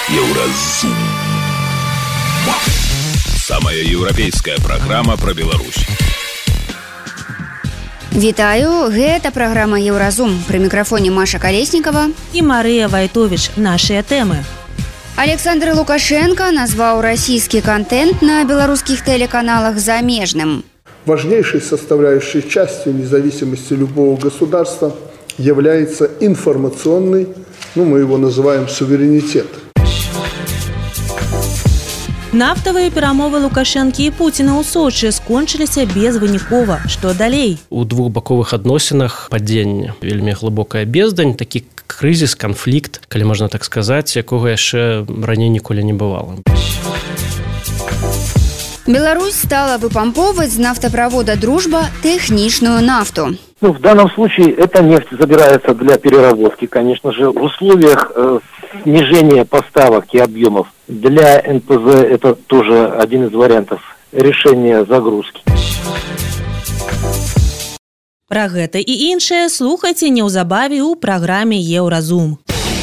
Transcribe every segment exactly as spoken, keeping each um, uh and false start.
Еўразум. Самая еўрапейская праграма пра Беларусь. Вітаю, гэта праграма Еўразум. Пры мікрафоне Маша Калеснікава і Марыя Вайтовіч. Нашыя тэмы. Александр Лукашенко назваў расійскі контент на белорусских телеканалах замежным. Важнейшей составляющей частью независимости любого государства является информационный, ну мы его называем суверенитет. Нафтавыя перамовы Лукашэнкі і Пуціна ў Сочы скончыліся безвынікова. Што далей? У двухбаковых адносінах падзенне, вельмі глыбокая бездань, такі крызіс, канфлікт, калі можна так сказаць, якога яшчэ раней ніколі не бывала. Беларусь стала выпамповаць з нафтопровода «Дружба» техничную нафту. Ну, в данном случае эта нефть забирается для переработки, конечно же, в условиях э, снижения поставок и объемов. Для эн пэ зэ это тоже один из вариантов решения загрузки. Пра гэта і іншае слухайце неўзабаве ў праграме Еўразум.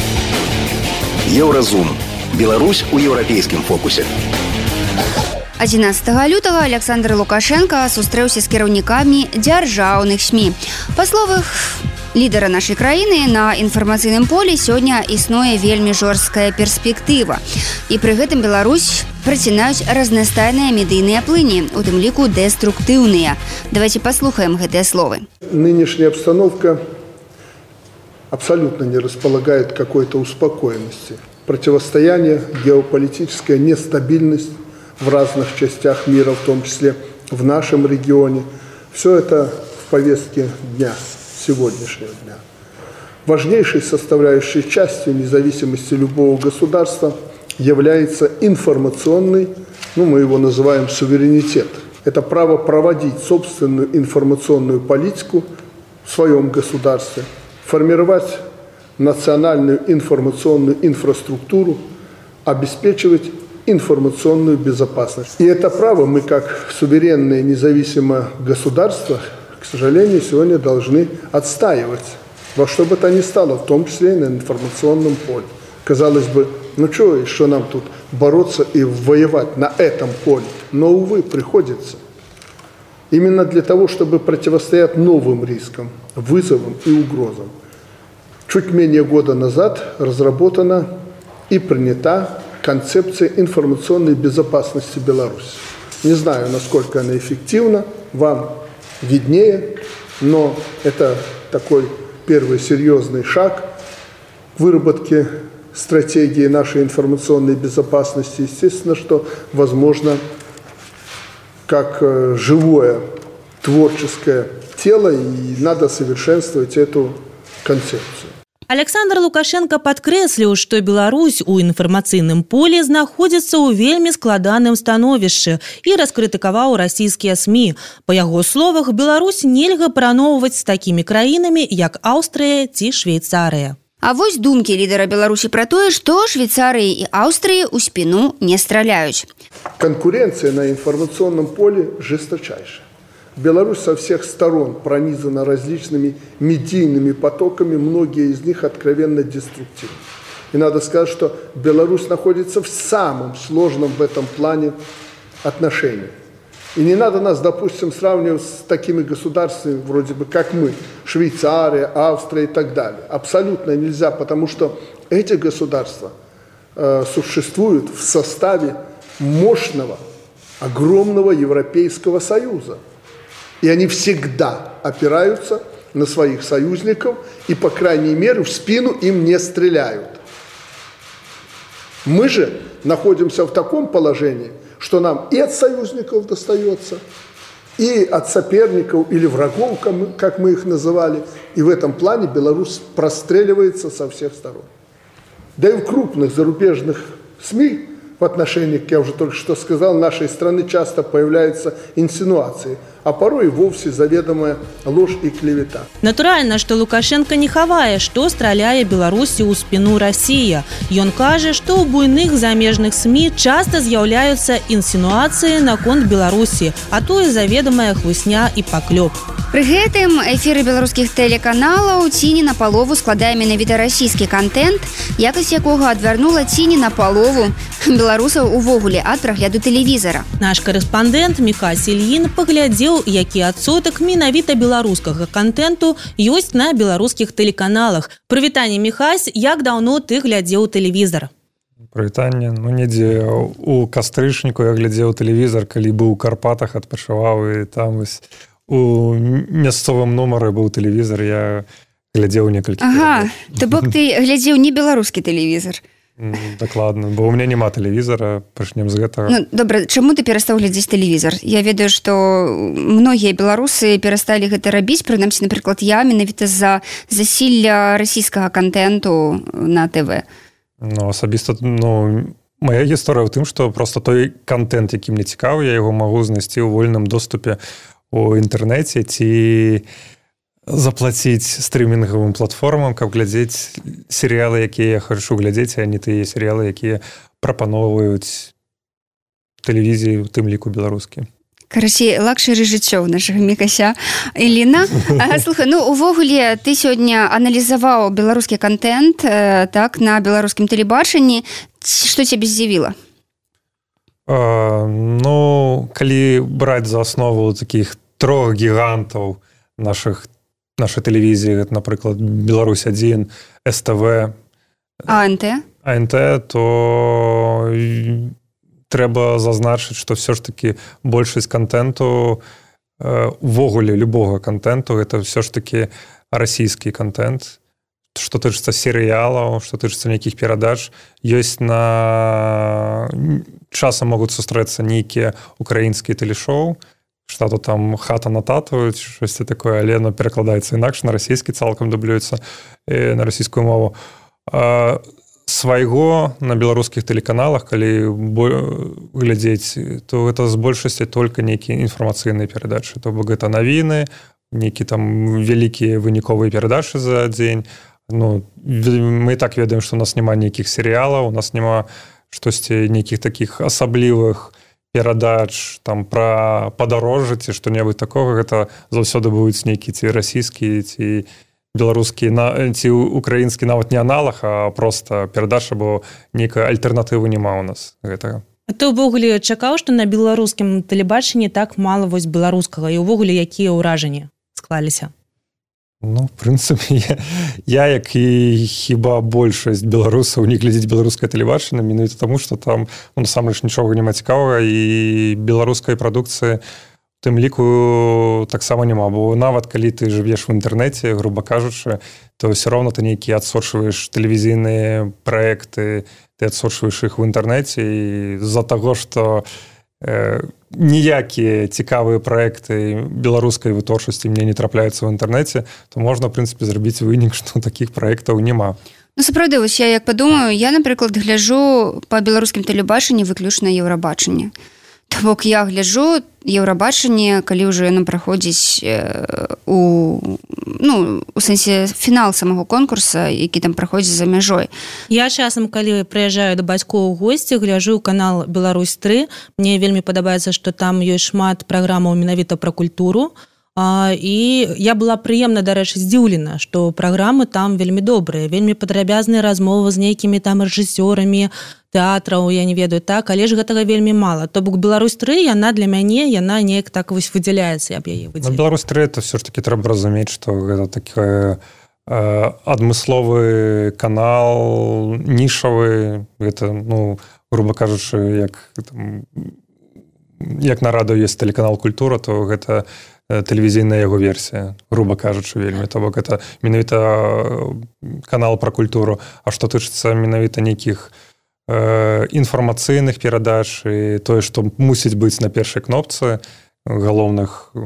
Еўразум. Беларусь у еўрапейскім фокусе. адзінаццатага лютага Александр Лукашенко сустрэўся з кіраўнікамі дзяржаўных СМІ. Па словах лідара нашай краіны, на інфармацыйным полі сёння існуе вельмі жорсткая перспектыва. І пры гэтым Беларусь працінаюць разнастайныя медыйныя плыні, у тым ліку дэструктыўныя. Давайте послухаем гэтыя словы. Нынешняя обстановка абсолютно не располагает какой-то успокоенности. Противостояние, геополитическая нестабильность в разных частях мира, в том числе в нашем регионе. Все это в повестке дня, сегодняшнего дня. Важнейшей составляющей частью независимости любого государства является информационный, ну мы его называем суверенитет. Это право проводить собственную информационную политику в своем государстве, формировать национальную информационную инфраструктуру, обеспечивать информационную безопасность. И это право мы, как суверенное независимое государство, к сожалению, сегодня должны отстаивать. Во что бы то ни стало, в том числе и на информационном поле. Казалось бы, ну что еще нам тут бороться и воевать на этом поле? Но, увы, приходится. Именно для того, чтобы противостоять новым рискам, вызовам и угрозам. Чуть менее года назад разработана и принята концепция информационной безопасности Беларуси. Не знаю, насколько она эффективна, вам виднее, но это такой первый серьезный шаг к выработке стратегии нашей информационной безопасности. Естественно, что возможно, как живое творческое тело, и надо совершенствовать эту концепцию. Александр Лукашенко падкрэсліў, што Беларусь у інфармацыйным полі знаходзіцца ў вельмі складаным становішчы і раскрытыкаваў расійскія СМІ. Па яго словах, Беларусь нельга параўноўваць з такімі краінамі, як Аўстрыя ці Швейцарыя. А вось думкі лідара Беларусі пра тое, што Швейцарыі і Аўстрыі ў спіну не страляюць. Конкуренция на информационном поле жесточайшая. Беларусь со всех сторон пронизана различными медийными потоками, многие из них откровенно деструктивны. И надо сказать, что Беларусь находится в самом сложном в этом плане отношении. И не надо нас, допустим, сравнивать с такими государствами, вроде бы как мы, Швейцария, Австрия и так далее. Абсолютно нельзя, потому что эти государства э, существуют в составе мощного, огромного Европейского Союза. И они всегда опираются на своих союзников и, по крайней мере, в спину им не стреляют. Мы же находимся в таком положении, что нам и от союзников достается, и от соперников или врагов, как мы их называли. И в этом плане Беларусь простреливается со всех сторон. Да и в крупных зарубежных СМИ в отношении, как я уже только что сказал, нашей страны часто появляются инсинуации. а порой и вовсе заведомая ложь и клевета. Натуральна, што Лукашенко не хавае, што страляе Беларусі ў спіну Расія. Ён кажа, што ў буйных замежных СМІ часта з'яўляюцца інсінуацыі наконт Беларусі, а то і заведамая хлусня і паклёп. Пры гэтым эфіры беларускіх тэлеканалаў ці не напалову складае менавіта расійскі кантэнт, якасць якога адвярнула ці не напалову беларусаў увогуле ад прагляду тэлевізара. Наш корэспандэнт Міхась Ільін паглядзеў, які адсотак менавіта беларускага кантэнту ёсць на беларускіх тэлеканалах. Прывітанне, Міхась, як даўно ты глядзеў тэлевізар? Прывітанне. Ну, недзе у кастрычніку я глядзеў тэлевізар, калі быў у Карпатах, адпачываў, і там вось у мясцовым нумары быў тэлевізар, я глядзеў некалькі. Ага, то бок ты глядзеў не беларускі тэлевізар. Дакладна, бо ў мяне няма тэлевізара, пачнем з гэтага. Ну, добра, чаму ты перастаў глядзець тэлевізар? Я ведаю, што многія беларусы перасталі гэта рабіць, прынамсі, напрыклад, я менавіта з-за засілля расійскага кантэнту на ТВ. Ну, асабіста, ну, моя гісторыя ў тым, што проста той кантэнт, які мне цікавы, я яго магу знайсці ў вольным доступе у інтэрнэце ці заплаціць стрымінгавым платформам, каб глядзець серыялы, якія я хачу глядзець, а не тыя серыялы, якія прапаноўваюць тэлевізіі, у тым ліку беларускі. Карацей, лакшэры жыццё ў нашага Мікася Іліна. Слухай, ну, увогуле, ты сёння аналізаваў беларускі кантэнт, так, на беларускім тэлебачанні. Што цябе здзівіла? А, ну, калі браць за аснову такіх трох гігантаў нашых нашай тэлевізіі, гэта, напрыклад, Беларусь адзін, СТВ, АНТ, АНТ, то трэба зазначыць, што ўсё ж такі большасць кантэнту, увогуле любога кантэнту, гэта ўсё ж такі расійскі кантэнт. Што тычыцца серыялаў, што тычыцца нейкіх перадач, ёсць на... Часам могуць сустрэцца нейкія украінскія тэлешоу, што-то там хата на тату, штосьці такое, але оно перакладаецца інакш, на расійскі цалкам дублюецца, на расійскую мову. А свайго на беларускіх тэлеканалах, калі глядзець, то гэта з большасці толькі нейкія інфармацыйныя перадачы. То бок гэта навіны, нейкія там вялікія выніковыя перадачы за дзень. Ну, мы і так ведаем, што у нас няма нейкіх серыялаў, у нас няма штосьці нейкіх такіх асаблівых перадач там пра падарожжа ці што-небудзь такога. Гэта заўсёды будуць нейкі ці расійскі, ці беларускі, ці украінскі нават не аналаг, а проста перадача, бо нейкай альтэрнатывы няма ў нас гэтага. А ты ўвогуле чакаў, што на беларускім тэлебачанні так мала вось беларускага, і ўвогуле якія ўражанні склаліся? Ну, в прынцыпе, я, я, як і хіба большасць беларусаў, не глядзець беларускае тэлебачанне, менавіта таму, што там, ну, насамрэч нічога няма цікавага, і беларускай прадукцыі у тым ліку таксама няма, бо нават калі ты жывеш в інтэрнэце, груба кажучы, то ўсё роўна ты нейкія адсочваеш тэлевізійныя праекты, ты адсочваеш іх в інтэрнэце, і з-за таго, што э, ніякія цікавыя праекты беларускай вытворчасці мне не трапляюцца ў інтэрнэце, то можна, в прынцыпе, зрабіць вынік, што такіх праектаў няма. Ну, сапраўды, вось я як падумаю, я, напрыклад, гляджу па беларускім тэлебачанні выключна еўрабачанне. То бок я гляджу еўрабачанне, калі ўжо яно праходзіць у, ну, у сэнсе фінал самого конкурса, які там праходзіць за мяжой. Я часам, калі прыязджаю да бацькоў у госці, гляджу канал Беларусь тры. Мне вельмі падабаецца, што там ёсць шмат праграмаў менавіта пра культуру. А, і я была прыемна, дарэчы, здзіўлена, што праграмы там вельмі добрыя, вельмі падрабязныя размовы з нейкімі там рэжысёрамі тэатраў, я не ведаю, так, але ж гэтага вельмі мала. То бок Беларусь тры, яна для мяне, яна неяк так вось выдзяляецца, я б яе выдзяляла. Ну, Беларусь тры, это все ж таки трэба разумець, што гэта такі э, адмысловы канал, нішавы, гэта, ну, груба кажучы, як, там, як на радыё ёсць тэлеканал «Культура», то гэта тэлевізійная яго версія, груба кажучы, вельмі. То бок это менавіта канал пра культуру. А што тычыцца менавіта нейкіх э, інфармацыйных перадач і тое, што мусіць быць на першай кнопцы галоўных э,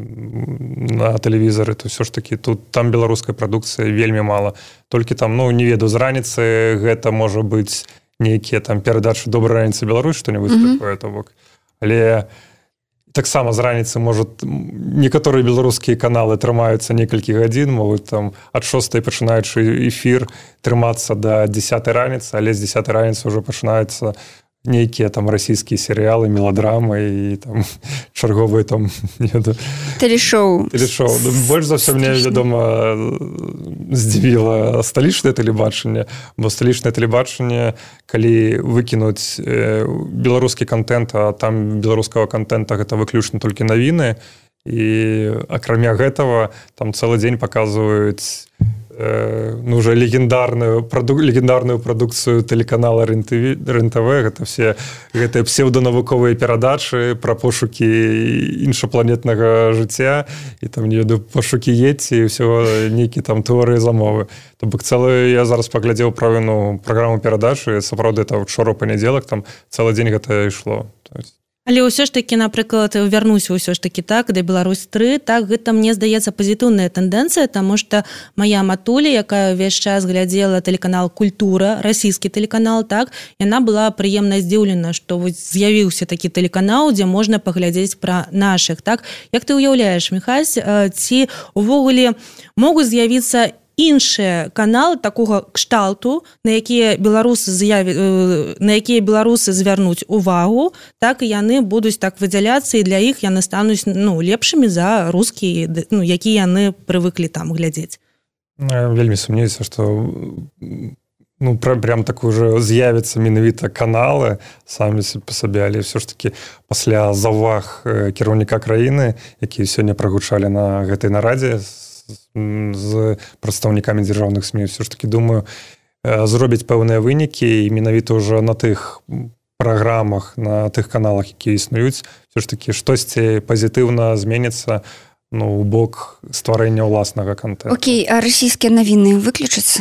на тэлевізары, то ўсё ж такі тут там беларускай прадукцыі вельмі мала. Толькі там, ну, не ведаю, з раніцы гэта можа быць нейкія там перадачы «Добрая раніца, Беларусь», што-небудзь mm-hmm. такое, то бок. Але таксама з раніцы может некаторыя беларускія каналы трымаюцца некалькі гадзін, могуць там ад шостай пачынаючы эфір трымацца да дзесятай раніцы, але з дзесятай раніцы ўжо пачынаюцца нейкія там расійскія серыялы, меладрамы і там чарговыя там тэлешоу. Тэлешоу. Больш за ўсё мне, вядома, здзівіла сталічнае тэлебачанне, бо сталічнае тэлебачанне, калі выкінуць беларускі контент, а там беларускага контента гэта выключна толькі навіны, і акрамя гэтага там цэлы дзень паказваюць ну, уже легендарную, проду, легендарную продукцию телеканала РЕН-ТВ. Это все гэтыя псевдонавуковыя перадачы про пошукі іншапланетнага жыцця і там, не ведаю, пошукі Йеці і ўсё, нейкі там тэорыі замовы. То бок цэлы, я зараз паглядзеў пра ну, праграму перадачы, сапраўды, это учора панядзелак, там цэлы дзень гэта ішло. То есть Але ўсё ж такі, напрыклад, вярнуся ўсё ж такі так, да Беларусь тры, так, гэта, мне здаецца, пазітыўная тэндэнцыя, таму што мая матуля, якая ўвесь час глядзела тэлеканал «Культура», расійскі тэлеканал, так, яна была прыемна здзіўлена, што вось з'явіўся такі тэлеканал, дзе можна паглядзець пра нашых, так. Як ты ўяўляеш, Міхась, ці ўвогуле могуць з'явіцца іншыя каналы такога кшталту, на якія беларусы з'яві... на якія беларусы звярнуць увагу, так і яны будуць так выдзяляцца, і для іх яны стануць ну, лепшымі за рускія, ну, якія яны прывыклі там глядзець. Вельмі сумнеюся, што ну, прям так уже з'явяцца менавіта каналы самі па сабе, але ўсё ж такі пасля заўваг кіраўніка краіны, якія сёння прагучалі на гэтай нарадзе з прадстаўнікамі дзяржаўных СМІ, все ж таки думаю, зробяць пэўныя вынікі і менавіта ўжо на тых праграмах, на тых каналах, якія існуюць, все ж таки штосьці пазітыўна зменіцца ну, у бок стварэння ўласнага контента. Окей, а расійскія навіны выключацца?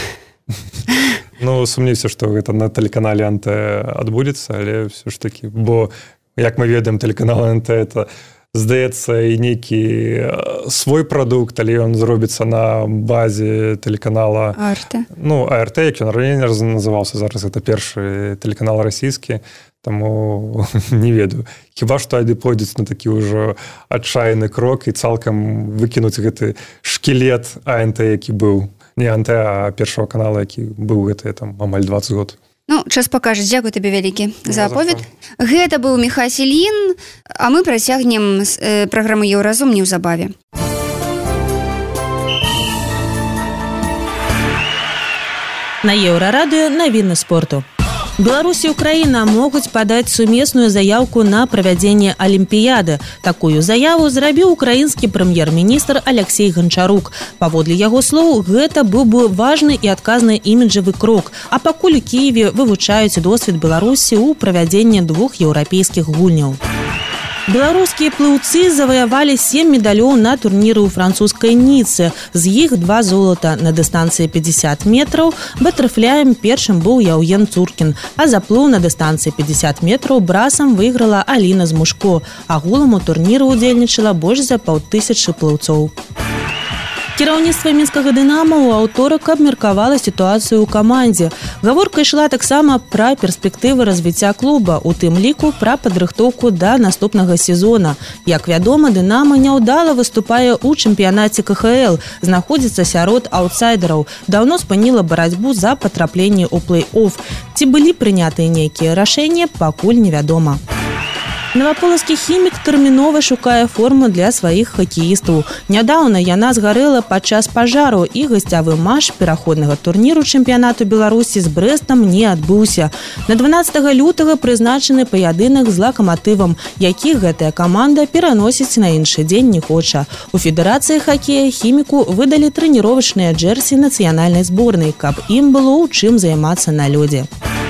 Ну, сумнеюся, што гэта на тэлеканале эн тэ адбудзецца, але все ж таки, бо, як мы ведаем, тэлеканал эн тэ это здаецца і нейкі свой прадукт, але ён зробіцца на базе тэлеканала АРТ. Ну, АРТ, як ён раней называўся, зараз гэта першы тэлеканал расійскі, таму не ведаю. Хіба што айды пойдуць на такі ўжо адчайны крок і цалкам выкінуць гэты шкілет АНТ, які быў. Не АНТ, а першага канала, які быў гэты там амаль дваццаць год. Ну, час пакажа. Дзякуй табе вялікі за аповед. Гэта быў Міхась Ільін, а мы працягнем э, праграму «Еўразум» неўзабаве. На Еўрарадыё навіны спорту. Беларусь і Украіна могуць падаць сумесную заяўку на правядзенне Алімпіяды. Такую заяву зрабіў украінскі прэм'ер-міністр Аляксей Ганчарук. Паводле яго слоў, гэта быў бы важны і адказны іміджавы крок. А пакуль у Кіеве вывучаюць досвед Беларусі ў правядзенні двух еўрапейскіх гульняў. Беларускія плыўцы заваявалі сем медалёў на турніры ў французскай Ніцы. З іх два золата на дыстанцыі пятьдесят метраў. Батэрфляем першым быў Яўген Цуркін, а заплыў на дыстанцыі пятьдесят метраў брасам выйграла Аліна Змушко. Агулам у турніры ўдзельнічала больш за паўтысячы плыўцоў. Кіраўніцтва мінскага «Дынама» ў аўторак абмеркавала сітуацыю ў камандзе. Гаворка ішла таксама пра перспектывы развіцця клуба, у тым ліку пра падрыхтоўку да наступнага сезона. Як вядома, «Дынама» няўдала выступае ў чэмпіянаце ка ха эл, знаходзіцца сярод аўтсайдераў, даўно спыніла барацьбу за патрапленне ў плэй-оф. Ці былі прынятыя нейкія рашэнні, пакуль невядома. Наваполацкі хімік тэрмінова шукае форму для сваіх хакеістаў. Нядаўна яна згарэла падчас пажару, і гасцявы матч пераходнага турніру чэмпіянату Беларусі з Брэстам не адбыўся. На дванаццатага лютага прызначаны паядынак з Лакаматывам, які гэтая каманда пераносіць на іншы дзень не хоча. У федэрацыі хакея хіміку выдалі трэніровачныя джерсі нацыянальнай зборнай, каб ім было ў чым займацца на лёдзе.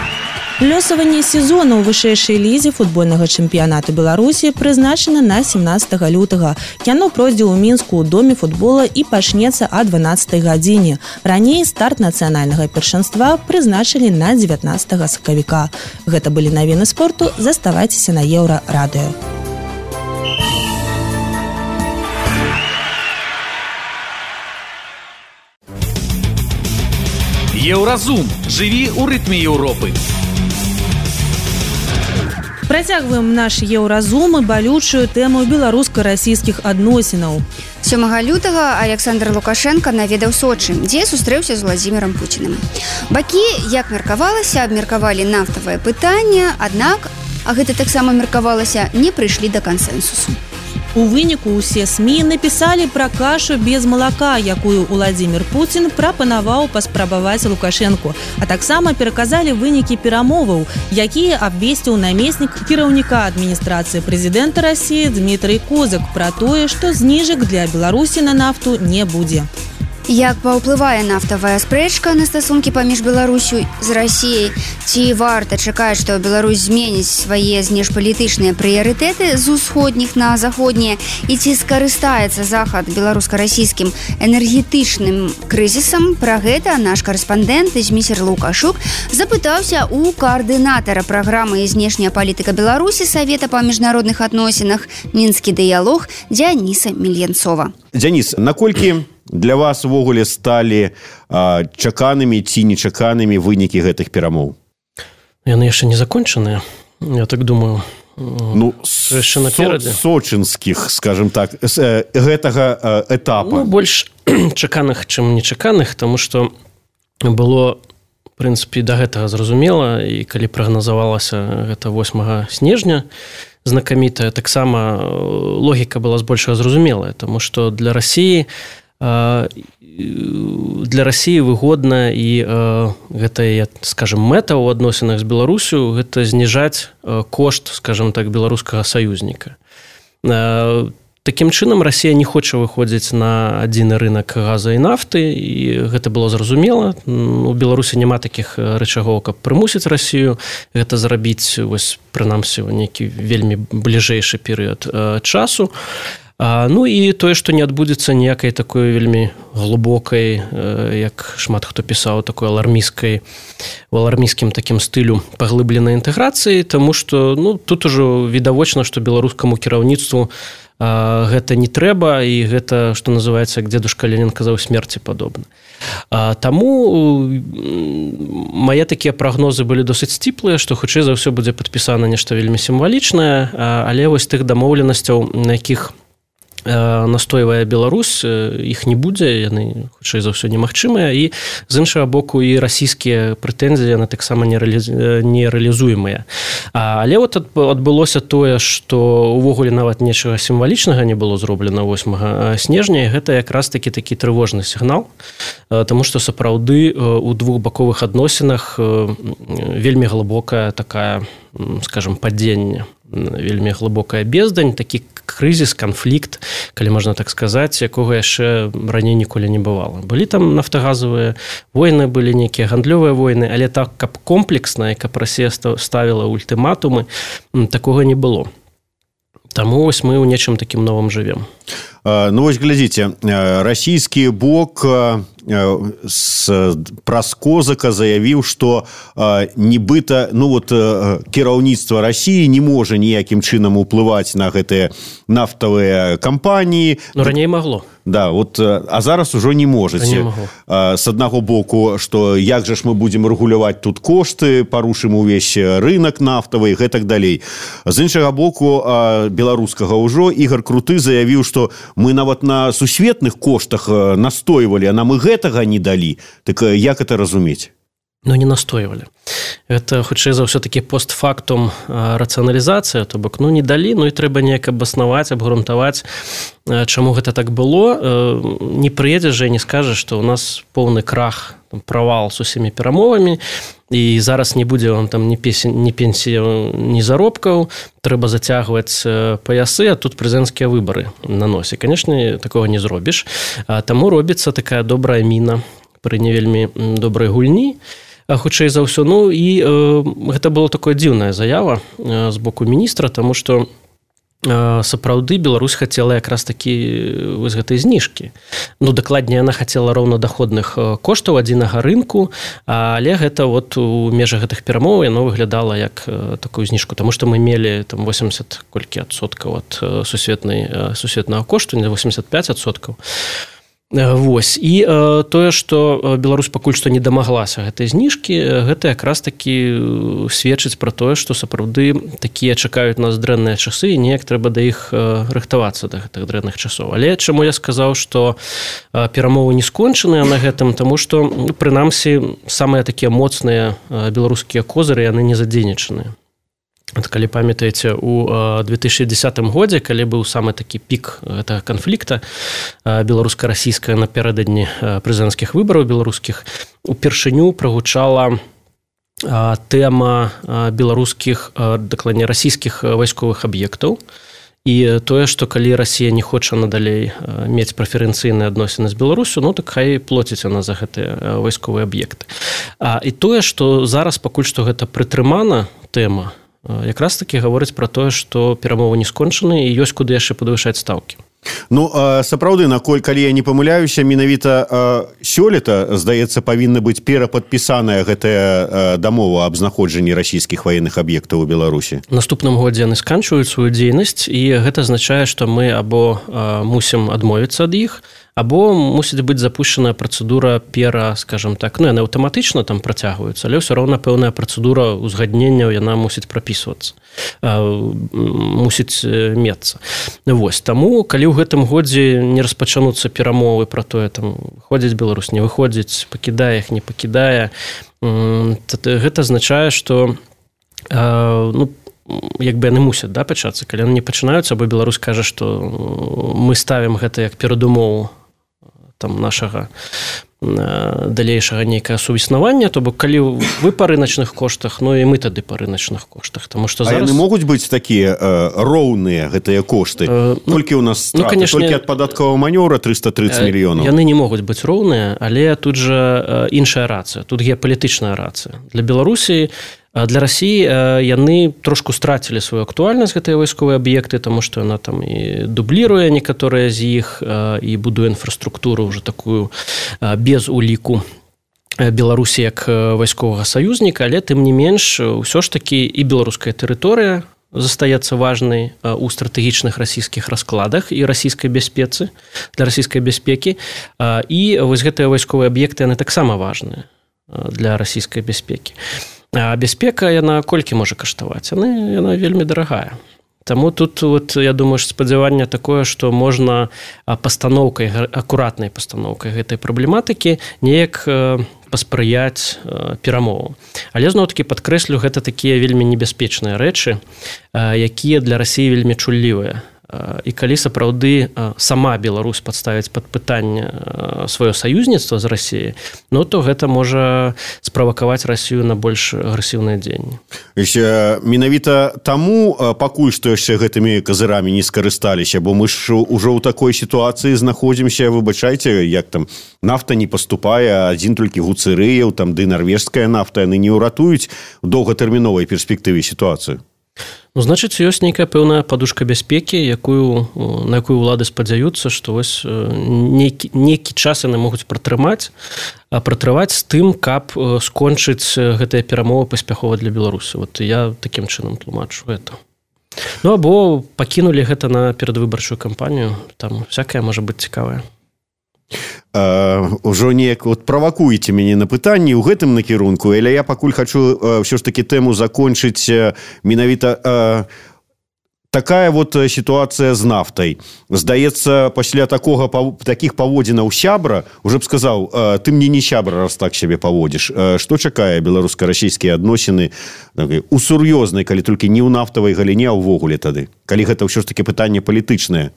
Лёсаванне сезона ў вышэйшай лізе футбольнага чэмпіянату Беларусі прызначана на семнаццатага лютага. Яно пройдзе ў Мінску ў доме футбола і пачнецца а дванаццатай гадзіне. Раней старт нацыянальнага першынства прызначылі на дзевятнаццатага сакавіка. Гэта былі навіны спорту. Заставайцеся на Еўрарадыё. Еўразум. Жыві ў рытме Еўропы. Працягваем наш еўразум і балючую тэму беларуска-расійскіх адносінаў. сёмага лютага Александр Лукашенко наведаў Сочы, дзе сустрэўся з Владзімірам Пуціным. Бакі, як меркавалася, абмеркавалі нафтавае пытанне, аднак, а гэта таксама меркавалася, не прыйшлі да кансэнсусу. У выніку ўсе СМІ напісалі пра кашу без малака, якую Владзімір Пуцін прапанаваў паспрабаваць Лукашэнку, а таксама пераказалі вынікі перамоваў, якія абвесціў намеснік кіраўніка адміністрацыі прэзідэнта Расіі Дмітрый Козак пра тое, што зніжак для Беларусі на нафту не будзе. Як паўплывае нафтавая спрэчка на стасункі паміж Беларусю з Расіяй? Ці варта чакаць, што Беларусь зменіць свае знешпалітычныя прыярытэты з усходніх на заходнія? І ці скарыстаецца Захад беларуска-расійскім энергетычным крызісам? Пра гэта наш карэспандэнт Зміцер Лукашук запытаўся у каардынатара праграмы «Знешняя палітыка Беларусі» Савета па міжнародных адносінах «Мінскі дыялог» Дзяніса Мельянцова. Дзяніс, наколькі для вас увогуле сталі а, чаканымі ці нечаканымі вынікі гэтых перамоў? Яны яшчэ не закончаныя, я так думаю. Ну, яшчэ наперадзе. Сочынскіх, скажем так, з гэтага этапа. Ну, больш чаканых, чым нечаканых, таму што было, в прынцыпе, да гэтага зразумела, і калі прагназавалася гэта восьмага снежня, знакамітая, таксама логіка была збольшага зразумелая, таму што для Расіі для Расіі выгодна і гэта, скажем, мэта ў адносінах з Беларусю, гэта зніжаць кошт, скажем так, беларускага саюзніка. Такім чынам Расія не хоча выходзіць на адзіны рынок газа і нафты, і гэта было зразумела. У Беларусі няма такіх рычагоў, каб прымусіць Расію гэта зрабіць, вось, прынамсі, у нейкі вельмі бліжэйшы перыяд часу. Ну і тое, што не адбудзецца ніякай такой вельмі глыбокай, як шмат хто пісаў, такой алармійскай, у алармійскім такім стылю паглыбленай інтэграцыі, таму што, ну, тут ужо відавочна, што беларускаму кіраўніцтву гэта не трэба, і гэта, што называецца, як дзедушка Ленін казаў, смерці падобна. Таму мае такія прагнозы былі досыць сціплыя, што хутчэй за ўсё будзе падпісана нешта вельмі сімвалічнае, але вось тых дамоўленасцяў, на якіх настойвае Беларусь, іх не будзе, яны хутчэй за ўсё немагчымыя, і з іншага боку і расійскія прэтэнзіі яны таксама нерэалізуемыя. Але от адбылося тое, што увогуле нават нечага сімвалічнага не было зроблена восьмага снежня, і гэта якраз такі такі трывожны сігнал, таму што сапраўды у двухбаковых адносінах вельмі глыбокая такая, скажем, падзенне, вельмі глыбокая бездань, такі крызіс, канфлікт, калі можна так сказаць, якога яшчэ раней ніколі не бывала. Былі там нафтагазавыя войны, былі нейкія гандлёвыя войны, але так, каб комплексна, каб Расія ставіла ультыматумы, такога не было. Таму вось мы ў нечым такім новым жывем. Ну вось глядзіце, расійскі бок праз Козака заявіў, што нібыта, ну вот кіраўніцтва Расіі не можа ніякім чынам уплываць на гэтыя нафтавыя кампаніі. Ну раней магло. Да, вот, а зараз ужо не можаце. З аднаго боку, што як жа ж мы будзем рэгуляваць тут кошты, парушым увесь рынок нафтавы і гэтак далей. З іншага боку, беларускага ўжо Ігор Круты заявіў, што мы нават на сусветных коштах настойвалі, а нам і гэтага не далі. Так як это разумець? Ну, не настойвалі. Гэта, хутчэй за ўсё такі постфактум рацыяналізацыя, то бок, ну, не далі, ну, і трэба неяк абаснаваць, абгрунтаваць, чаму гэта так было. Не прыедзеш жа і не скажаш, што ў нас поўны крах, правал з усімі перамовамі, і зараз не будзе вам там ні пенсіяў, ні заробкаў, трэба зацягваць паясы, а тут прэзідэнцкія выбары на носе. Канешне, такога не зробіш. Таму робіцца такая добрая міна пры не вельмі добрай гульні, хутчэй за ўсё. Ну і э, гэта была такая дзіўная заява э, з боку міністра, таму што э, сапраўды Беларусь хацела якраз такі вось гэтай зніжкі. Ну, дакладней, яна хацела роўнадаходных коштаў адзінага рынку, але гэта вот у межах гэтых перамоў яно выглядала як такую зніжку, таму што мы мелі там восемьдесят колькі адсоткаў ад сусветнай сусветнага кошту, не восемьдесят пять адсоткаў. Вось і э, тое што Беларусь пакуль што не дамаглася гэтай зніжкі, гэта якраз такі сведчыць пра тое, што сапраўды такія чакаюць нас дрэнныя часы і неяк трэба да іх э, рыхтавацца да гэтых дрэнных часоў. Але чаму я сказаў, што э, перамовы не скончаныя на гэтым, таму што прынамсі самыя такія моцныя э, беларускія козыры яны не задзейнічаныя. От, калі памятаеце, у две тысячи десятым годзе, калі быў самы такі пік гэтага канфлікта беларуска-расійская напярэдадні прэзідэнцкіх выбараў беларускіх, упершыню прагучала тэма беларускіх, дакладней расійскіх вайсковых аб'ектаў. І тое, што калі Расія не хоча надалей мець прэферэнцыйныя адносіны з Беларусю, ну так хай плоціць яна за гэтыя вайсковыя аб'екты. І тое, што зараз пакуль што гэта прытрымана тэма, якраз таки гаворыць пра тое, што перамовы не скончаны і ёсць куды яшчэ падвышаць стаўкі. Ну, сапраўды, наколь, калі я не памыляюся, менавіта сёлета, здаецца, павінна быць перападпісаная гэтая дамова аб знаходжанні расійскіх ваенных аб'ектаў у Беларусі. Наступным годзе яны сканчваюць сваю дзейнасць, і гэта азначае, што мы або мусім адмовіцца ад іх, або мусіць быць запущена працэдура пера, скажем так, ну, яны аўтаматычна там працягваюцца, але ўсё роўна пэўная працэдура ўзгадненняў, яна мусіць прапісвацца, мусіць мецца. Вось, таму, калі ў гэтым годзе не распачануцца перамовы пра тое, там, ходзіць Беларусь, не выходзіць, пакідае іх, не пакідае, гэта азначае, што, ну, як бы яны мусяць, да, пачацца, калі яны не пачынаюцца, або Беларусь кажа, што мы ставім гэта як перадумову там нашага далейшага нейкае сувіснавання, то бок калі вы па рыначных коштах, ну і мы тады па рыначных коштах, таму што зараз... А яны могуць быць такія э, роўныя гэтыя кошты? Э, Колькі ў нас страты? Ну, конечно, толькі ад падатковага манёвра трыста трыццаць мільёнаў. Яны не могуць быць роўныя, але тут жа іншая рацыя, тут геапалітычная рацыя. Для Беларусі, для Расіі яны трошку страцілі сваю актуальнасць, гэтыя вайсковыя аб'екты, таму што яна там і дубліруе некаторыя з іх і будуе інфраструктуру ўжо такую без уліку Беларусі як вайсковага саюзніка, але тым не менш усё ж такі і беларуская тэрыторыя застаецца важнай у стратэгічных расійскіх раскладах і расійскай бяспецы, для расійскай бяспекі, і вось гэтыя вайсковыя аб'екты яны таксама важныя для расійскай бяспекі. А бяспека, яна колькі можа каштаваць? Яна, яна вельмі дарагая. Таму тут, вот, я думаю, спадзяванне такое, што можна пастаноўкай, акуратнай пастаноўкай гэтай праблематыкі неяк паспрыяць перамову. Але, зноў-такі, падкрэслю, гэта такія вельмі небяспечныя рэчы, якія для Расіі вельмі чуллівыя. І калі сапраўды сама Беларусь падставіць пад пытанне сваё саюзніцтва з Расіяй, ну то гэта можа справакаваць Расію на больш агрэсіўныя дзеянні. Менавіта таму пакуль што яшчэ гэтымі казырамі не скарысталіся, бо мы ж ужо ў такой сітуацыі знаходзімся, выбачайце, як там нафта не паступае, адзін толькі гуцэрыяў, там ды нарвежская нафта, яны не ўратуюць у доўгатэрміновай перспектыве сітуацыю. Ну, значыць, ёсць нейкая пэўная падушка бяспекі, якую, на якую ўлады спадзяюцца, што вось нейкі, нейкі час яны могуць пратрымаць, а пратрываць з тым, каб скончыць гэтыя перамовы паспяхова для Беларусі. Вот я такім чынам тлумачу гэта. Ну, або пакінулі гэта на перадвыбарчую кампанію, там всякае можа быць цікавае. Uh, ужо неяк вот правакуеце мяне на пытанні ў гэтым накірунку, але я пакуль хачу uh, ўсё ж такі тэму закончыць uh, менавіта uh, такая вот сітуацыя з нафтай. Здаецца, пасля такога такіх паводзінаў сябра, уже б сказаў, uh, ты мне не сябра, раз так сябе паводзіш. Uh, што чакае беларуска-расійскія адносіны у сур'ёзнай, калі толькі не ў нафтавай галіне, а ўвогуле тады, калі гэта ўсё ж такі пытанне палітычнае?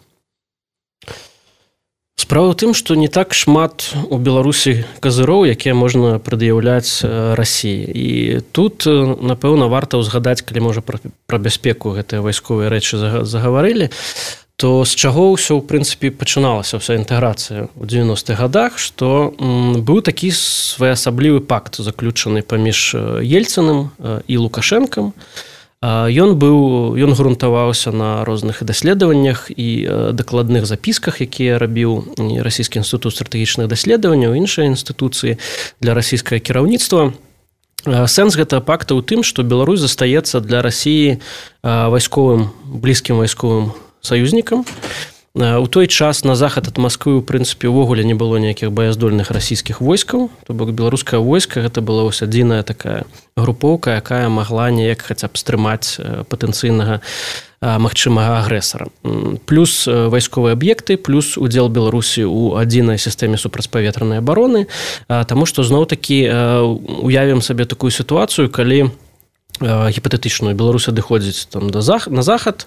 Справа ў тым, што не так шмат у Беларусі казыроў, якія можна прад'яўляць Расіі. І тут, напэўна, варта ўзгадаць, калі можа пра, пра бяспеку гэтыя вайсковыя рэчы загаварылі, то з чаго ўсё, ў прынцыпе, пачыналася ўся інтэграцыя ў дзевяностых гадах, што м, быў такі своеасаблівы пакт, заключаны паміж Ельцыным і Лукашэнкам. Ён быў, ён грунтаваўся на розных даследаваннях і дакладных запісках, якія рабіў Расійскі інстытут стратэгічных даследаванняў, іншыя інстытуцыі для расійскага кіраўніцтва. Сэнс гэтага пакта ў тым, што Беларусь застаецца для Расіі вайсковым, блізкім вайсковым саюзнікам, У той час на захад ад Масквы, у прынцыпе, увогуле не было ніякіх баяздольных расійскіх войскаў. То бок беларускае войска гэта была вось адзіная такая групоўка, якая магла неяк хаця б стрымаць патэнцыйнага магчымага агрэсара. Плюс вайсковыя аб'екты, плюс удзел Беларусі ў адзінай сістэме супрацьпаветранай абароны, таму што зноў-такі уявім сабе такую сітуацыю, калі гіпатэтычную Беларусь адыходзіць там да зах... на захад,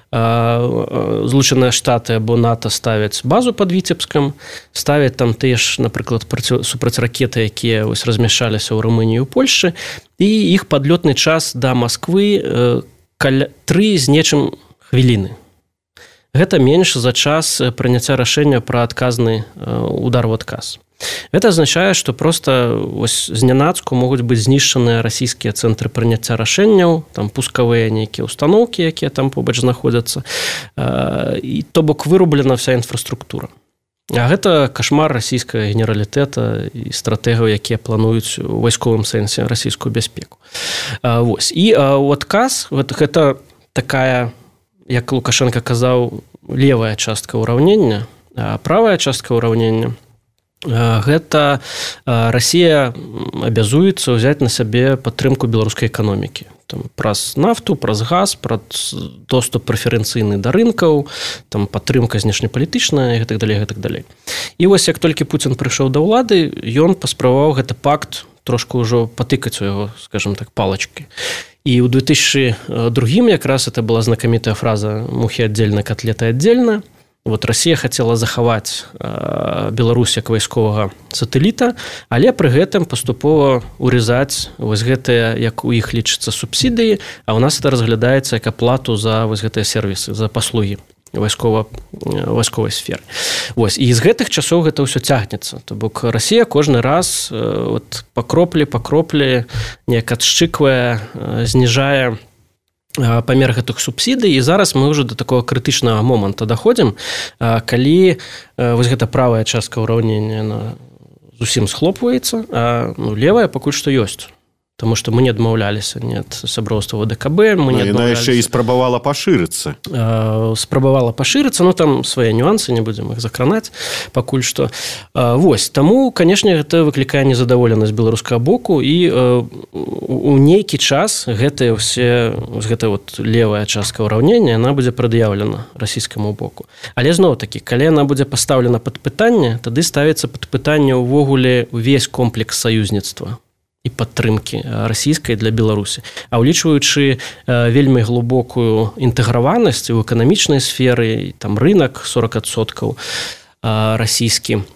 Злучаныя Штаты або НАТО ставяць базу пад Віцебскам, ставяць там тыя ж, напрыклад, супрацьракеты, якія вось размяшчаліся ў Румыніі і Польшчы, і іх падлётны час да Масквы каля тры з нечым хвіліны. Гэта менш за час прыняцця рашэння пра адказны удар ў адказ. Гэта азначае, што проста знянацку могуць быць знішчаныя расійскія цэнтры прыняцця рашэнняў, там пускавыя нейкія установкі, якія там побач знаходзяцца, і то бок вырублена вся інфраструктура. А гэта кашмар расійскага генералітэта і стратэгаў, якія плануюць у вайсковым сэнсе расійскую бяспеку. Вось. І ў адказ гэта такая, як Лукашенко казаў, левая частка ўраўнення, а правая частка ўраўнення гэта Расія абязуецца ўзяць на сябе падтрымку беларускай эканомікі. Там, праз нафту, праз газ, праз доступ прэферэнцыйны да рынкаў, там, падтрымка знешнепалітычная і гэтак далей, гэтак далей. І вось як толькі Пуцін прыйшоў да ўлады, ён паспрабаваў гэты пакт трошку ўжо патыкаць у яго, скажем так, палачкі. І ў две тысячы другім якраз это была знакамітая фраза «Мухі аддзельна, котлеты аддзельна». Вот Расія хацела захаваць э, Беларусь як вайсковага сатэліта, але пры гэтым паступова урезаць вось гэтыя, як у іх лічыцца, субсідыі, а ў нас это разглядаецца як аплату за вось гэтыя сервісы, за паслугі вайскова, вайсковай сферы. Вось. І з гэтых часоў гэта ўсё цягнецца. То бок Расія кожны раз э, вот, па кроплі, па кроплі неяк адшчыквае, э, зніжае памер гэтых субсідый, і зараз мы ўжо да такого крытычнага моманта даходзім, калі вось гэта правая частка ўраўнення зусім схлопваецца, а ну, левая пакуль што ёсць. Таму што мы не адмаўляліся ні ад сяброўства ВДКБ, мы не адмаўляліся. Яна яшчэ і спрабавала пашырыцца. Спрабавала пашырыцца, ну там свае нюансы, не будзем іх закранаць пакуль што. Вось, таму, канешне, гэта выклікае незадаволенасць беларускага боку, і у нейкі час гэтая ўсе, гэта вот левая частка ўраўнення, яна будзе прад'яўлена расійскаму боку. Але зноў-такі, калі яна будзе пастаўлена пад пытанне, тады ставіцца пад пытанне ўвогуле ўвесь комплекс саюзніцтва і падтрымкі расійскай для Беларусі. А ўлічваючы вельмі глыбокую інтэграванасць у эканамічнай сферы, там рынак сорок адсоткаў расійскі,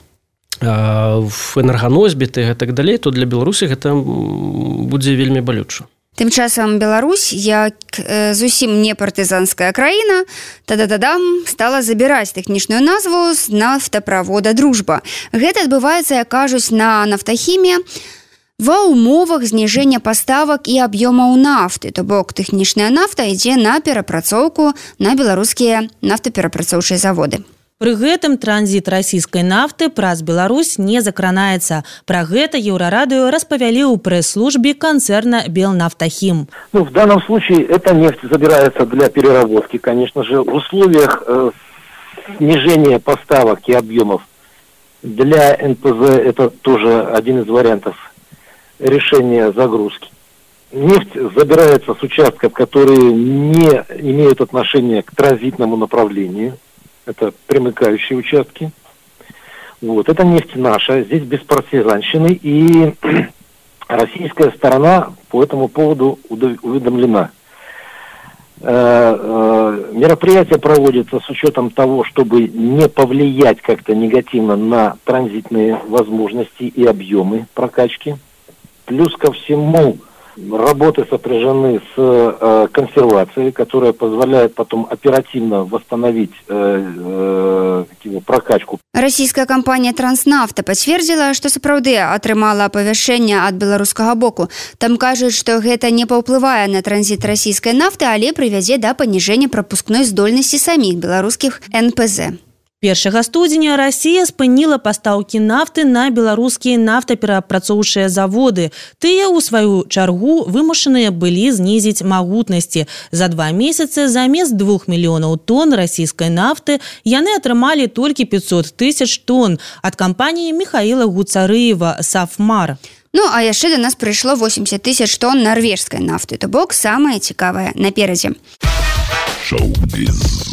в энерганосьбіты і так далей, то для Беларусі гэта будзе вельмі балюча. Тым часам Беларусь, як зусім не партызанская краіна, та-да-да-дам, стала забіраць тэхнічную назву з нафтаправода «Дружба». Гэта адбываецца, як кажуць, на нафтахіме, ва ўмовах зніжэння паставак і аб'ёмаў нафты, то бок тэхнічная нафта ідзе на перапрацоўку на беларускія нафтаперапрацоўчыя заводы. Пры гэтым транзіт расійскай нафты праз Беларусь не закранаецца. Пра гэта Еўрарадыё распавялі ў прэс-службе концерна «Белнафтахим». Ну, в данном случае эта нефть забирается для переработки, конечно же, в условиях э, снижения поставок и объемов. Для эн пэ зэ это тоже один из вариантов решения загрузки. Нефть забирается с участков, которые не имеют отношения к транзитному направлению. Это примыкающие участки. Вот. Это нефть наша, здесь без партизанщины, и российская сторона по этому поводу уведомлена. Мероприятие проводится с учетом того, чтобы не повлиять как-то негативно на транзитные возможности и объемы прокачки. Плюс ко всему, работы сопряжены с э, консервацией, которая позволяет потом оперативно восстановить э, э, прокачку. Расійская кампанія «Транснафта» пацвердзіла, што сапраўды атрымала апавяшчэнне ад беларускага боку. Там кажуць, што гэта не паўплывае на транзіт расійскай нафты, але прывядзе да паніжэння прапускной здольнасці саміх беларускіх эн пэ зэ. першага студзеня Расія спыніла пастаўкі нафты на беларускія нафтаперапрацоўчыя заводы. Тыя, у сваю чаргу, вымушаныя былі знізіць магутнасці. За два месяцы замест двух мільёнаў тонн расійскай нафты яны атрымалі толькі пятьсот тысяч тонн ад кампаніі Михаила Гуцарыева «Сафмар». Ну, а яшчэ до нас прыйшло восемьдесят тысяч тонн нарвежскай нафты. То бок самае цікавае наперадзе. Шоу-біз.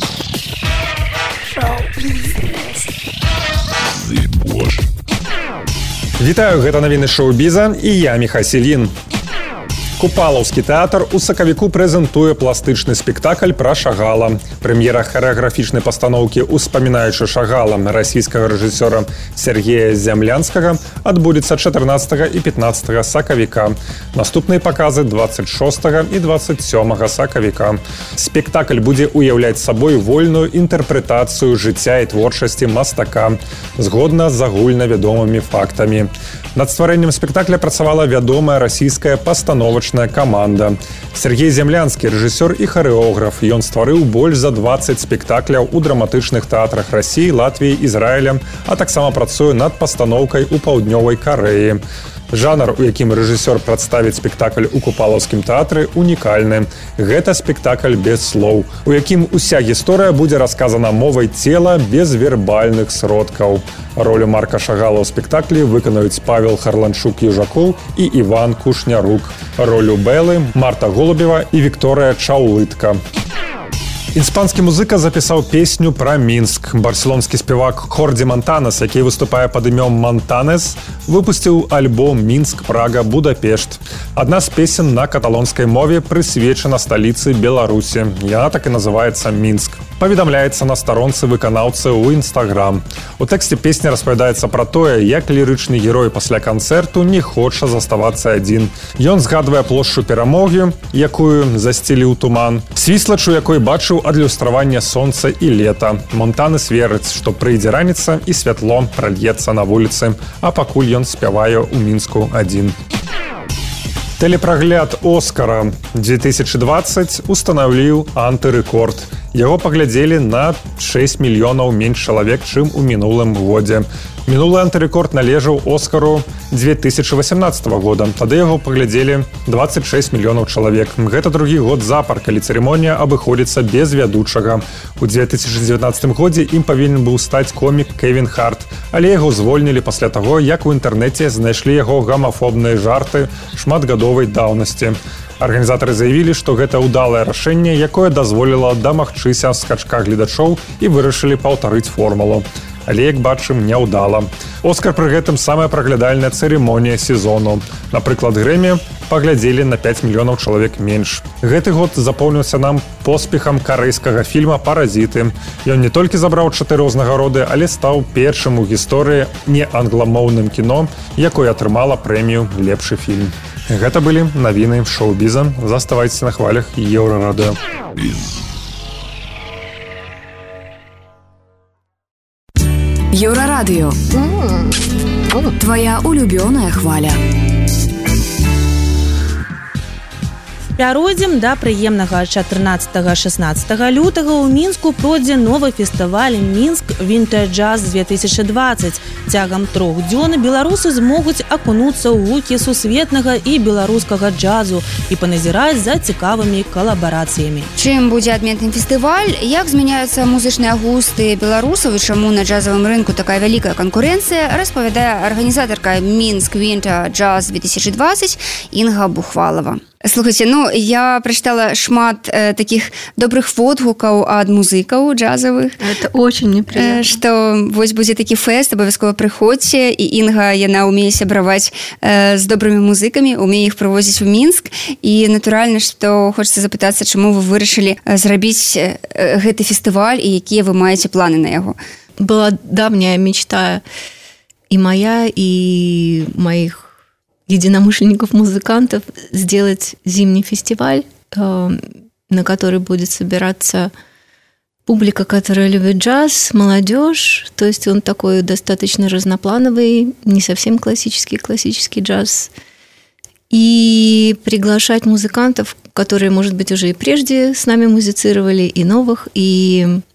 Вітаю, гэта навіны шоу-біза і я, Міхась Ільін. Купалаўскі тэатр у сакавіку прэзентуе пластычны спектакль пра Шагала. Прэм'ера харэаграфічнай пастаноўкі «Успамінаючы Шагала» расійскага рэжысёра Сергея Зямлянскага адбудзецца чатырнаццатага і пятнаццатага сакавіка. Наступныя паказы двадцать шостага і двадцать сёмага сакавіка. Спектакль будзе ўяўляць сабой вольную інтэрпрэтацыю жыцця і творчасці мастака, згодна з агульнавядомымі фактамі. Над стварэннем спектакля працавала вядомая расійская пастановачная каманда. Сергей Землянскі, рэжысёр і харэограф. Ён стварыў больш за двадцать спектакляў у драматычных тэатрах Расіі, Латвіі, Ізраіля, а таксама працуе над пастаноўкай у Паўднёвай Карэі. Жанр, у якім рэжысёр прадставіць спектакль у Купалаўскім тэатры, унікальны. Гэта спектакль без слоў, у якім уся гісторыя будзе расказана мовай цела без вербальных сродкаў. Ролю Марка Шагала ў спектаклі выканаюць Павел Харланчук-Южакоў і Іван Кушнярук. Ролю Бэлы Марта Голубева і Вікторыя Чаўлытка. Іспанскі музыка запісаў песню пра Мінск. Барселонскі спевак Хорди Монтанес, які выступае пад імём Монтанес, выпусціў альбом «Мінск, Прага, Будапешт». Адна з песен на каталонскай мове прысвечана сталіцы Беларусі. Яна так і называецца «Мінск». Паведамляецца на старонцы выканаўцы ў Інстаграм. У тэксце песні распавядаецца пра тое, як лірычны герой пасля канцэрту не хоча заставацца адзін. Ён згадвае плошчу Перамогі, якую засціліў туман, свіслачу якой бачыў адлюстраванне сонца і лета. Монтанес верыць, што прыйдзе раніца і святло пральецца на вуліцы, а пакуль ён спявае ў Мінску адзін. Тэлепрагляд «Оскара» две тысячи двадцать устанавліў антырэкорд. Яго паглядзелі на шесть мільёнаў менш чалавек, чым у мінулым годзе. Мінулы антырэкорд належаў «Оскару» две тысячи восемнадцатого года. Тады яго паглядзелі двадцать шесть мільёнаў чалавек. Гэта другі год запар, калі цырымонія абыходзіцца без вядучага. У две тысячи девятнадцатым годзе ім павінен быў стаць комік Кевін Харт, але яго звольнілі пасля таго, як у інтэрнэце знайшлі яго гамафобныя жарты шматгадовай даўнасці. Арганізатары заявілі, што гэта ўдалае рашэнне, якое дазволіла дамагчыся скачка гледачоў і вырашылі паўтарыць формулу. Але, як бачым, няўдала. «Оскар» пры гэтым самая праглядальная цырымонія сезону. Напрыклад, «Грэмі» паглядзелі на пять мільёнаў чалавек менш. Гэты год запомніўся нам поспехам карэйскага фільма «Паразіты». Ён не толькі забраў чатыры ўзнагароды, але стаў першым у гісторыі неангламоўным кіно, якое атрымала прэмію «Лепшы фільм». Гэта былі навіны шоу-біза. Заставайцеся на хвалях Еўрарадыё. Еўрарадыё. Твоя улюбёная хваля. Пяройдзем да прыемнага чатырнаццатага-шаснаццатага лютага ў Мінску пройдзе новы фестываль «Мінск Вінтэр Джаз две тысячи двадцать». Цягам трох дзён беларусы змогуць акунуцца ў гукі сусветнага і беларускага джазу і паназіраць за цікавымі калабарацыямі. Чым будзе адметным фестываль, як змяняюцца музычныя густы беларусаў і чаму на джазавым рынку такая вялікая канкурэнцыя, распавядае арганізатарка «Мінск Вінтэр Джаз две тысячи двадцать» Інга Бухвалова. Слухайте, ну, я прочитала шмат э, таких добрых водгукаў ад музыкаў джазавых. Это очень неприятно. Э, што вось будзе такі фэст, абавязкова прыходзьце, і Інга, яна умее сябраваць э, з добрымі музыкамі, умее іх прывозіць у Мінск. І натуральна, што хочацца запытацца, чаму вы вырашылі зрабіць э, гэты фестываль і якія вы маеце планы на яго? Была давняя мечта и моя, и моих единомышленников-музыкантов сделать зимний фестиваль, на который будет собираться публика, которая любит джаз, молодежь. То есть он такой достаточно разноплановый, не совсем классический, классический джаз. И приглашать музыкантов, которые, может быть, уже и прежде с нами музицировали, и новых. И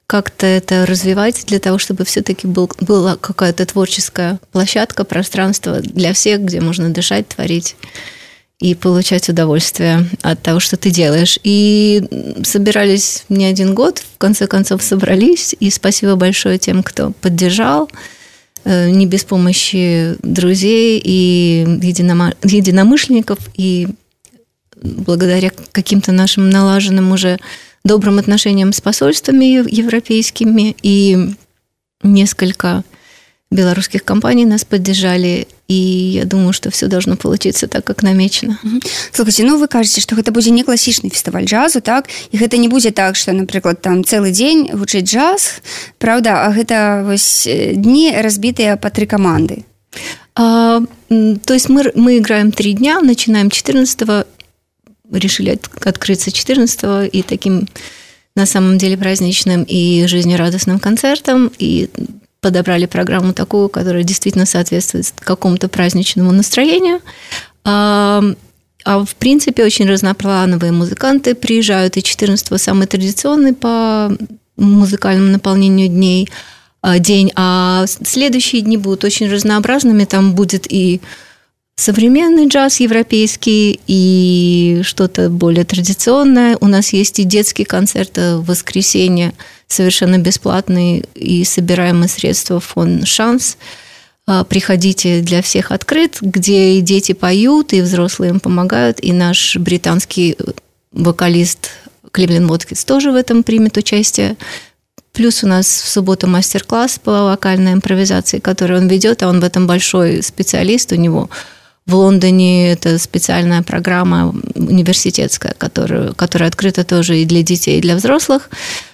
как-то это развивать для того, чтобы все-таки был, была какая-то творческая площадка, пространство для всех, где можно дышать, творить и получать удовольствие от того, что ты делаешь. И собирались не один год, в конце концов собрались, и спасибо большое тем, кто поддержал, не без помощи друзей и единомышленников, и благодаря каким-то нашим налаженным уже добрым отношениям с посольствами европейскими, и несколько белорусских компаний нас поддержали, и я думаю, что все должно получиться так, как намечено. Слухайте, ну вы кажете, что это будет не классичный фестиваль джазу, так? И это не будет так, что, например, там целый день гучыць джаз, правда, а это вось дни, разбитые по три команды. А, то есть мы, мы играем три дня, начинаем четырнадцатого, решили от, открыться четырнадцатого, и таким на самом деле праздничным и жизнерадостным концертом, и подобрали программу такую, которая действительно соответствует какому-то праздничному настроению. А, а в принципе очень разноплановые музыканты приезжают, и четырнадцатого самый традиционный по музыкальному наполнению дней день, а следующие дни будут очень разнообразными. Там будет и современный джаз европейский, и что-то более традиционное. У нас есть и детские концерты в воскресенье, совершенно бесплатные, и собираемые средства в фонд «Шанс». Приходите, для всех открыт, где и дети поют, и взрослые им помогают, и наш британский вокалист Кливленд Воткинс тоже в этом примет участие. Плюс у нас в субботу мастер-класс по вокальной импровизации, который он ведет, а он в этом большой специалист. У него в Лондоне это специальная программа университетская, которая, которая открыта тоже и для детей, и для взрослых.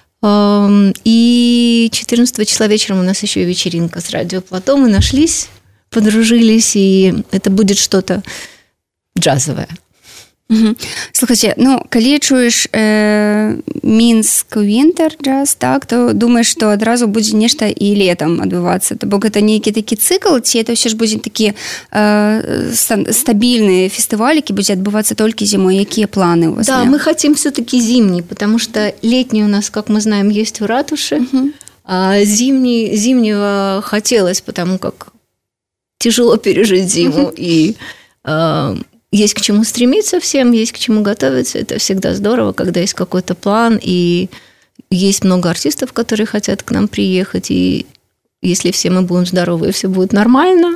И четырнадцатого числа вечером у нас еще и вечеринка с Радио Плато. Мы нашлись, подружились, и это будет что-то джазовое. Угу. Слухайте, ну, калі чуеш э, Мінск Вінтер джаз, так, то думаеш, што адразу будзе нешта і летам адбывацца. То бок гэта нейкі такі цыкл, ці это ўсё ж будзе такі э, стабільны фестываль, які будзе адбывацца толькі зімой. Якія планы у вас? Да, мы хотим все-таки зимний, потому что летний у нас, как мы знаем, есть в ратуше, угу. А зимний, зимнего хотелось, потому как тяжело пережить зиму, угу. и э, есть к чему стремиться всем, есть к чему готовиться. Это всегда здорово, когда есть какой-то план, и есть много артистов, которые хотят к нам приехать, и если все мы будем здоровы, и все будет нормально,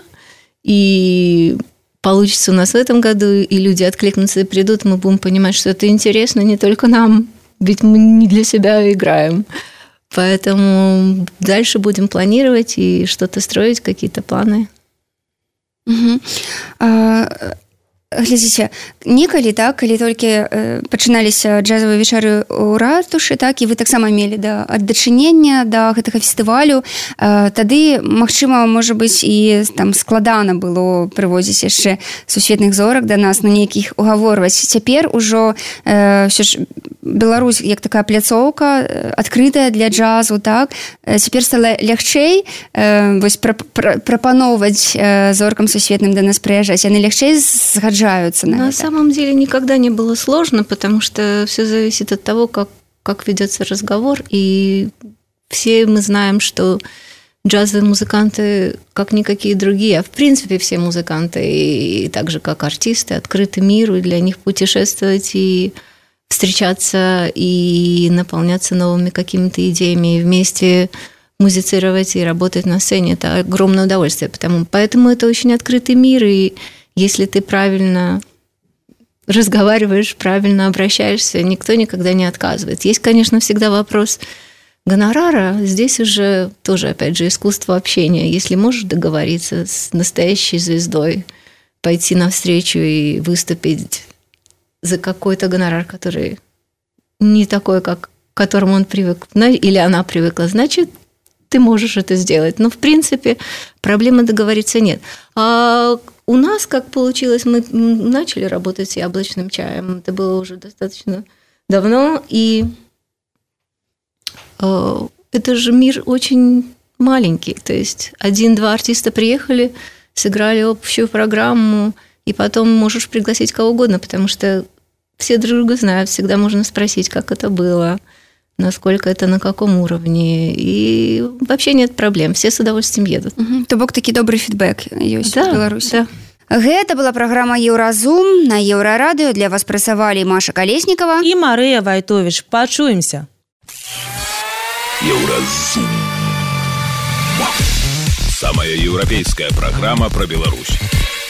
и получится у нас в этом году, и люди откликнутся и придут, мы будем понимать, что это интересно не только нам, ведь мы не для себя играем. Поэтому дальше будем планировать и что-то строить, какие-то планы. Угу. А... Глядзіце, некалі, так, калі толькі э, пачыналіся джазавыя вечары ў ратушы, так, і вы таксама мелі да, ад дачынення да гэтага фестывалю, э, тады, магчыма, можа быць, і там складана было прывозіць яшчэ сусветных зорак да нас, на нейкіх угаворваць. Цяпер ужо э, ўсё ж Беларусь як такая пляцоўка адкрытая для джазу, так, цяпер стала лягчэй э, вось пра, пра, прапаноўваць э, зоркам сусветным да нас прыязджаць, яны лягчэй згаджаюцца. На, на это. самом деле никогда не было сложно, потому что все зависит от того, как, как ведется разговор. И все мы знаем, что джазовые музыканты, как никакие другие, а в принципе все музыканты, и так же как артисты, открыты миру, и для них путешествовать и встречаться, и наполняться новыми какими-то идеями, и вместе музицировать и работать на сцене. Это огромное удовольствие. Потому, поэтому это очень открытый мир, и если ты правильно разговариваешь, правильно обращаешься, никто никогда не отказывает. Есть, конечно, всегда вопрос гонорара. Здесь уже тоже, опять же, искусство общения. Если можешь договориться с настоящей звездой, пойти навстречу и выступить за какой-то гонорар, который не такой, как к которому он привык, или она привыкла, значит, ты можешь это сделать. Но, в принципе, проблемы договориться нет. А у нас, как получилось, мы начали работать с яблочным чаем. Это было уже достаточно давно. И э, это же мир очень маленький. То есть один-два артиста приехали, сыграли общую программу, и потом можешь пригласить кого угодно, потому что все друг друга знают, всегда можно спросить, как это было, насколько это на каком уровне. И вообще нет проблем, все с удовольствием едут. Угу. То бок такі добры фідбэк ёсць да, у Беларусі. Да. Гэта была праграма Еўразум. На Еўрарадыё для вас працавалі Маша Калеснікава і Марыя Вайтовіч. Пачуемся. Еўразум. Самая еўрапейская программа про Беларусь.